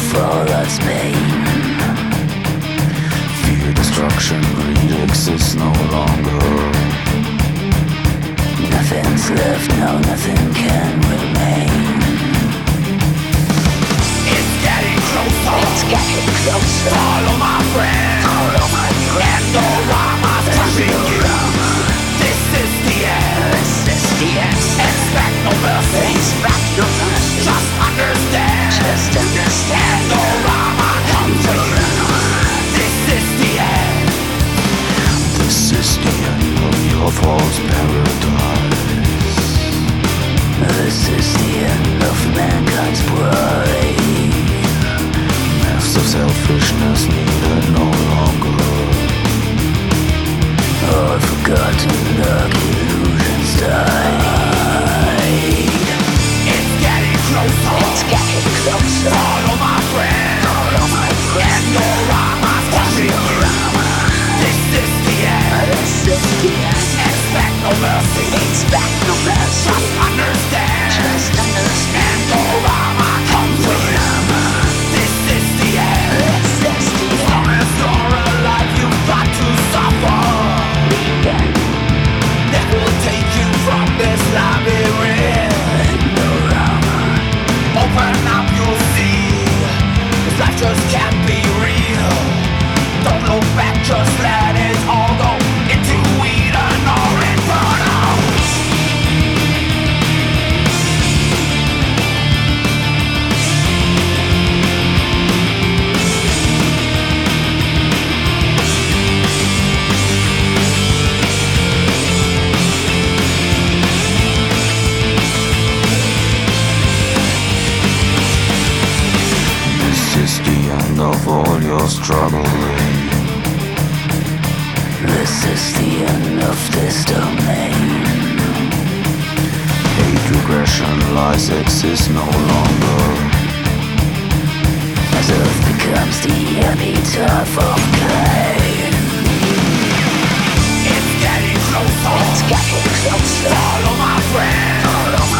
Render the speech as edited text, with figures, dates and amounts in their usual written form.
for us pain. Fear, destruction, greed exists no longer. Nothing's left, no, nothing can remain. It's getting closer. It's getting closer. Follow my friend. Follow my friend. Endorama's pushing you. This is the end. This is the end. Expect no mercy. Expect no mercy. Just understand. Just understand. Endorama comes to you. This is the end. This is the end of your false paradise. This is the end of mankind's pride. Maps of selfishness needed no longer. All forgotten dark illusions died. It's getting closer. It's getting closer. Follow my friend. Follow my friend. Endorama's pushing you. This is the end. This is the end. Expect no mercy. Expect no mercy. Just understand. Just understand. Endorama comes with you. This is the end. This is the end. Promise you're alive, you've got to suffer. That will take you from this labyrinth. Endorama. Open up, you'll see. This life just can't be real. Don't look back, just let it all go into Eden or Inferno. This is the end of all your struggling. This is the end of this domain. Hate, regression, lies exist no longer. As Earth becomes the epitaph of Cain. It's getting closer. It's getting closer. Follow my friend. Follow my